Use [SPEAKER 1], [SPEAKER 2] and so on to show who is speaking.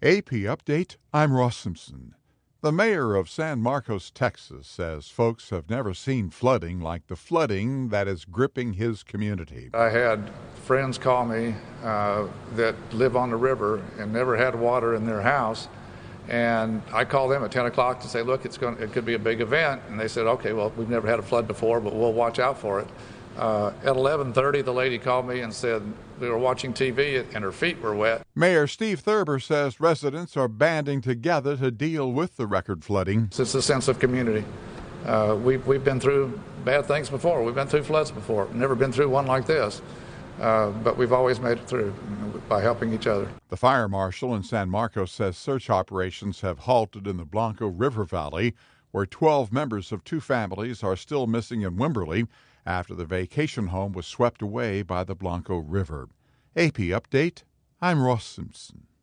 [SPEAKER 1] AP Update, I'm Ross Simpson. The mayor of San Marcos, Texas, says folks have never seen flooding like the flooding that is gripping his community.
[SPEAKER 2] I had friends call me that live on the river and never had water in their house. And I called them at 10 o'clock to say, look, it could be a big event. And they said, okay, well, we've never had a flood before, but we'll watch out for it. At 11:30, the lady called me and said we were watching TV and her feet were wet.
[SPEAKER 1] Mayor Steve Thurber says residents are banding together to deal with the record flooding.
[SPEAKER 2] It's a sense of community. We've been through bad things before. We've been through floods before. Never been through one like this. But we've always made it through by helping each other.
[SPEAKER 1] The fire marshal in San Marcos says search operations have halted in the Blanco River Valley, where 12 members of 2 families are still missing in Wimberley after the vacation home was swept away by the Blanco River. AP Update, I'm Ross Simpson.